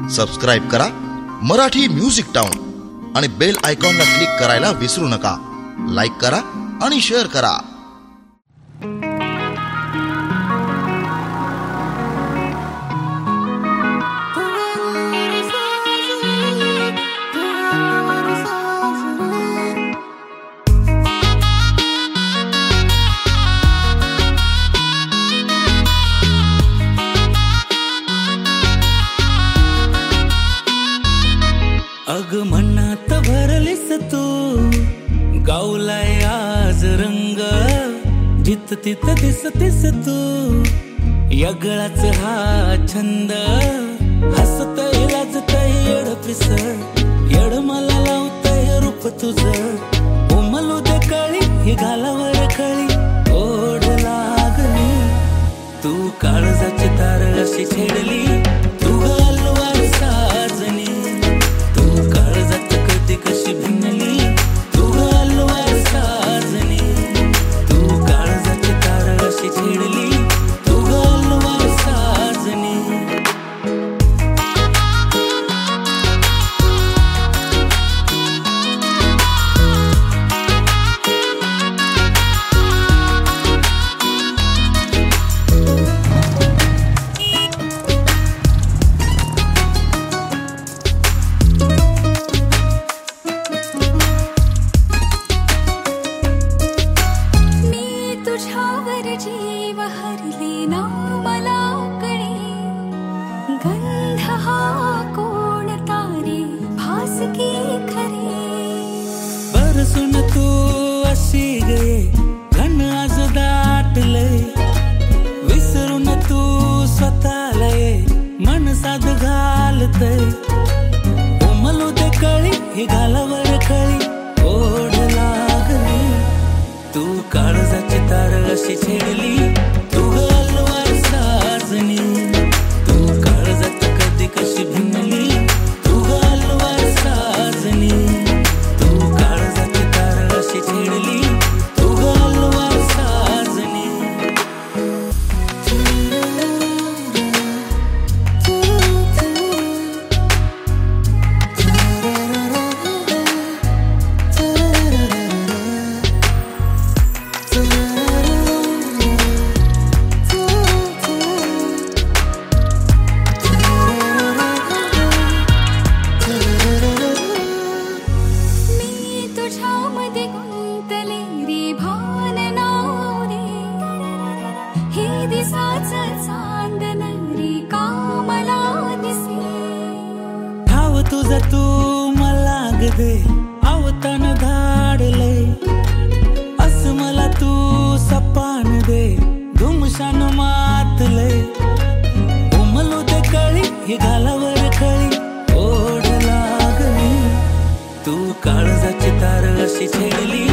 Subscribe करा Marathi music town आणि bell आयकॉनला क्लिक करायला विसरू नका. लाईक करा आणि शेअर करा. अग मनात भरलीस तू, गावलाय आज रंग, जित तित दिसतीस तू, यगळाच हा छंद, हसतय लाजतय येडपिस, येड मला लावतय रूप तुझं, उमलू दे कळी ही घालावर कळी, ओढ लागली तू काळजाची तार अशी छेडली, तू गलवार साजनी, कशी भिनली तू गलवार साजनी, तू काळजाची तार अशी छेडली, तू गलवार साजनी. जीव हरले ना मला कळे, गंध हा कोणता रे भासकी खरे, बरसून तू अशी गे घन आज दाटलय, विसरून तू स्वतःला मन साध घालतय, उमलू दे कळी ही घालावर कळी, ओढ लागली तू काळजाची तार अशी छेडली, तू गलवार साजनी, तू काळजात कधी कशी भिनली, तू गलवार साजनी, तू काळजाची तार अशी छेडली, तू गलवार साजनी. तुझं तू मला गदे आवतान धाडलय, असं मला तू सपान दे धुमशान मातलय, उमलू दे कळी ही घालावर कळी, ओढ लागली तू काळजाची तार अशी छेडली,